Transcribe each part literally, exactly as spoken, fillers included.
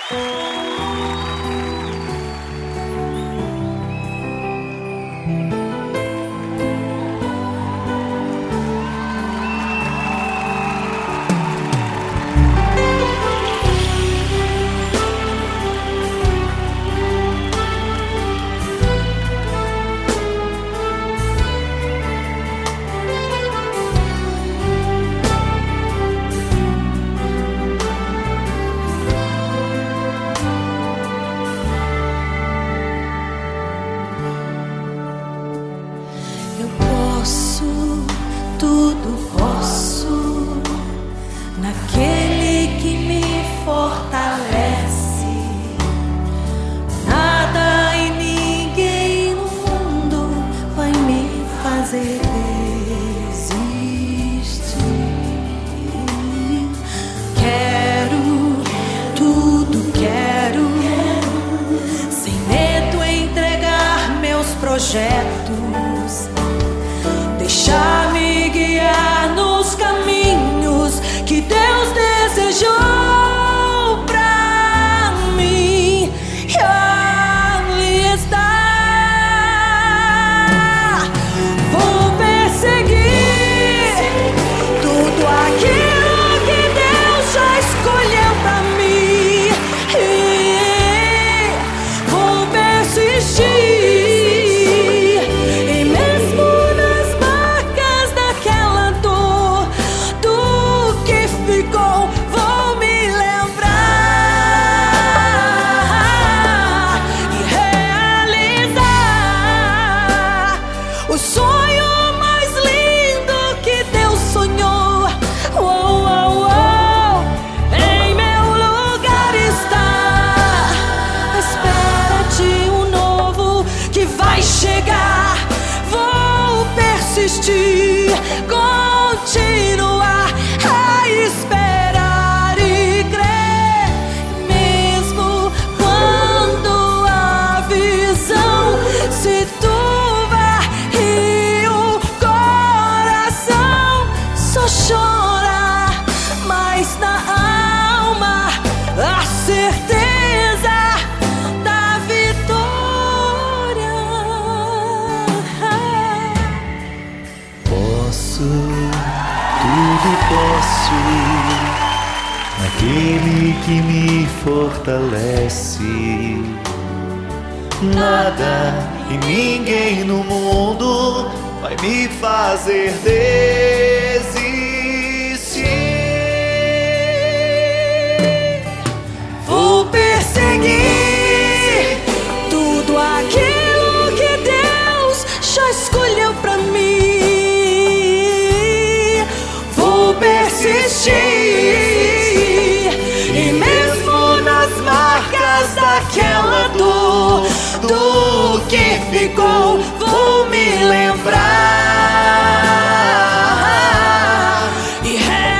Tudo posso naquele que me fortalece. Nada e ninguém no mundo vai me fazer desistir. Quero, tudo quero, sem medo entregar meus projetos, deixar-me guiar nos caminhos que Deus desejou pra mim. E ali está. Vou perseguir tudo aquilo que Deus já escolheu pra mim. E vou persistir, e mesmo vou me lembrar e realizar o sonho mais lindo que Deus sonhou. Oh, oh, oh. Em meu lugar está a espera de um novo que vai chegar. Vou persistir, continuar a esperar e crer, mesmo quando a visão se turva e o coração só chora, mas na alma a certeza da vitória. Posso, tudo posso naquele que me fortalece. Nada e ninguém no mundo vai me fazer desistir. Vou perseguir tudo aquilo que Deus já escolheu pra mim. Vou persistir, e mesmo nas marcas daquela dor, do que ficou, vou me lembrar e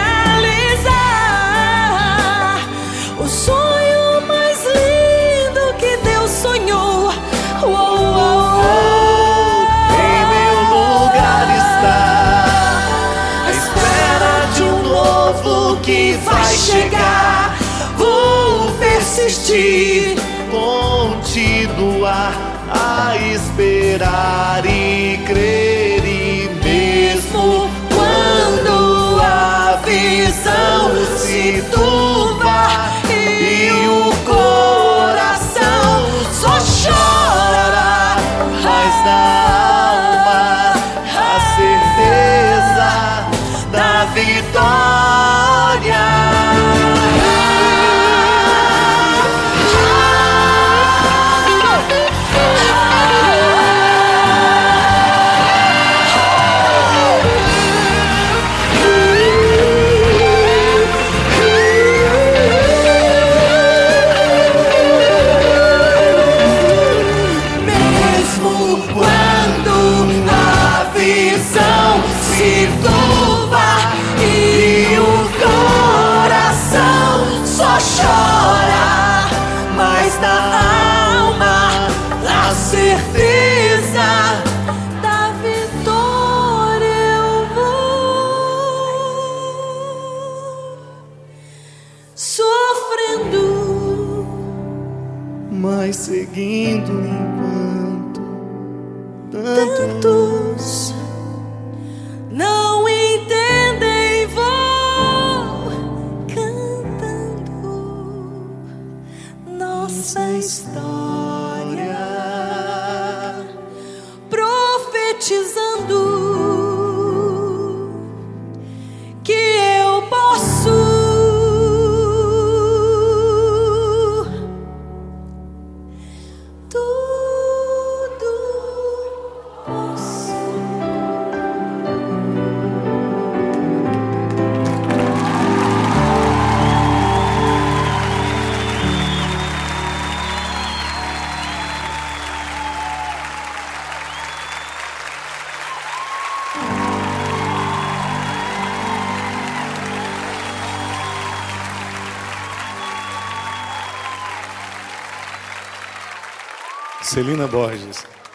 realizar o sonho mais lindo que Deus sonhou. Oh, oh, oh. Em meu lugar está a espera de um novo que vai chegar. Vou persistir, continuar a esperar e crer, e mesmo quando a visão se turva e o coração só chora, mas na alma a certeza da vitória. mas seguindo enquanto tantos não entendem, vou cantando nossa história, profetizando que eu posso tudo, posso. Celina Borges.